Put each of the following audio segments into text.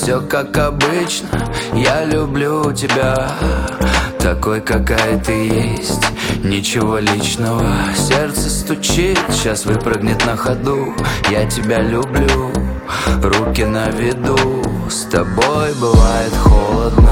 все как обычно. Я люблю тебя такой, какая ты есть, ничего личного. Сердце стучит, сейчас выпрыгнет на ходу. Я тебя люблю, руки на виду. С тобой бывает холодно.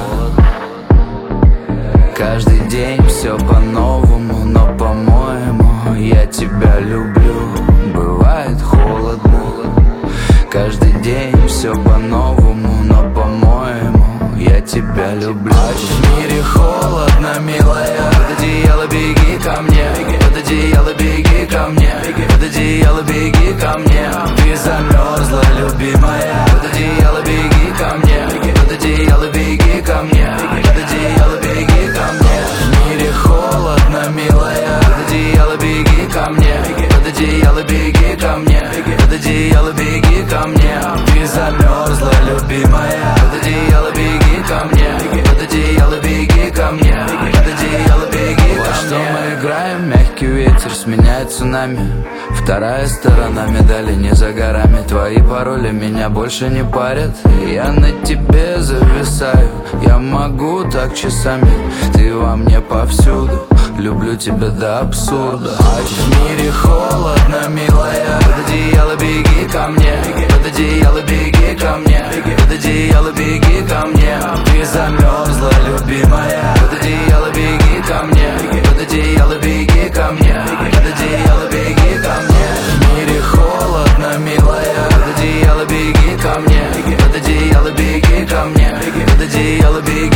Каждый день все по-новому, но по-моему я тебя люблю. Бывает холодно. Каждый день все по-новому, но по-моему я тебя люблю. В мире холодно, милая. Под одеяло беги ко мне. Под одеяло беги ко мне. Под одеяло беги ко мне. Ты замерзла, любимая. Под одеяло беги ко мне. Под одеяло беги ко мне. Под одеяло беги ко мне. В мире холодно, милая. Под одеяло беги ко мне. Под одеяло беги ко мне. Под одеяло беги ко мне. Ты замерзла, любимая. Под одеяло беги ко мне. Под одеяло беги ко мне. Под одеяло беги ко мне. Во что мы играем, мягкий ветер сменяет цунами. Вторая сторона медали не за горами. Твои пароли меня больше не парят. Я на тебе зависаю. Я могу так часами. Ты во мне повсюду. Люблю тебя до абсурда. В мире холодно, милая. Под одеяло беги ко мне. Под одеяло беги ко мне. Под одеяло беги ко мне. Ты замерзла, любимая. Под одеяло беги ко мне. Под одеяло беги ко мне. Под одеяло беги ко мне. В мире холодно, милая. Под одеяло беги ко мне. Под одеяло беги ко мне. Под одеяло беги